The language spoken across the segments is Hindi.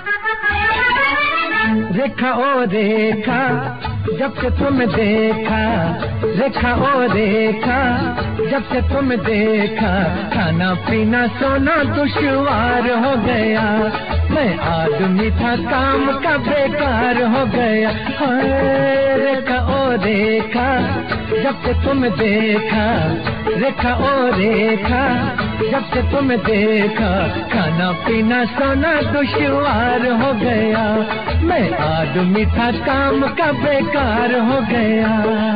रेखा ओ रेखा जब से तुम देखा, रेखा ओ रेखा जब से तुम देखा, खाना पीना सोना दुश्वार हो गया। मैं आदमी था काम का बेकार हो गया। हाय रेखा ओ रेखा जब से तुम देखा, रेखा ओ रेखा जब से तुम देखा, खाना पीना सोना दुश्वार हो गया। मैं आदमी था काम का बेकार हो गया।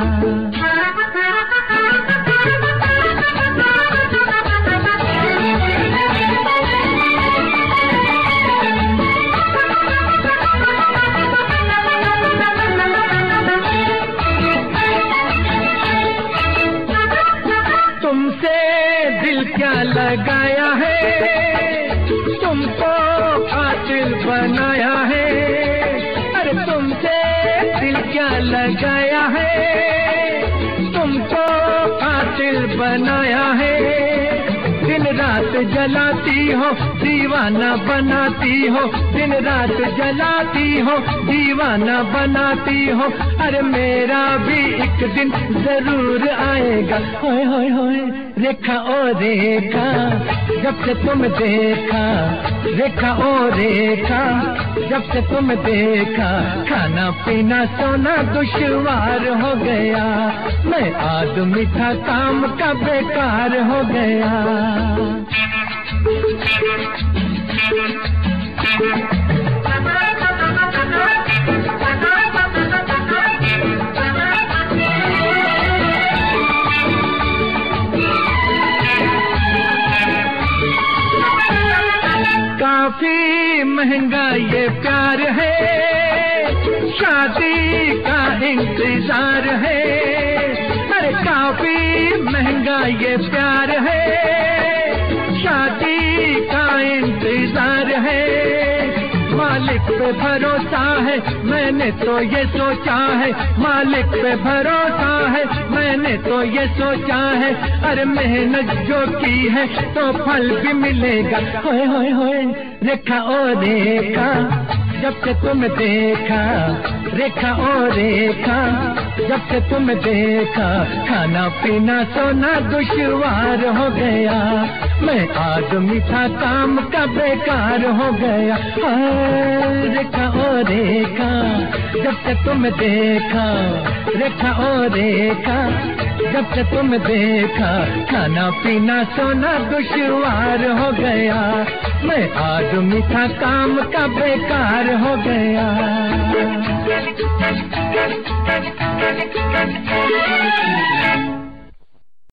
तुमसे दिल क्या लगाया है, तुमको कातिल बनाया है। अरे तुमसे दिल क्या लगाया है, तुमको कातिल बनाया है। दिन रात जलाती हो दीवाना बनाती हो, दिन रात जलाती हो दीवाना बनाती हो। अरे मेरा भी एक दिन जरूर आएगा। होए होए होए रेखा ओ रेखा जब से तुम देखा, रेखा ओ रेखा जब से तुम देखा, खाना पीना सोना दुश्वार हो गया। मैं आदमी था काम का बेकार हो गया। काफी महंगा ये प्यार है, शादी का इंतजार है। अरे काफी महंगा ये प्यार है, शादी का इंतजार है। मालिक पे भरोसा है मैंने तो ये सोचा है, मालिक पे भरोसा है मैंने तो ये सोचा है। अरे मेहनत जो की है तो फल भी मिलेगा। होए होए होए रेखा ओ रेखा जब से तुम देखा, रेखा ओ रेखा जब से तुम देखा, खाना पीना सोना दुश्वार हो गया। मैं आदमी था काम का बेकार हो गया। रेखा ओ रेखा जब से तुम देखा, रेखा ओ रेखा जब से तुम देखा, खाना पीना सोना दुश्वार हो गया। मैं आदमी था काम का बेकार हो गया।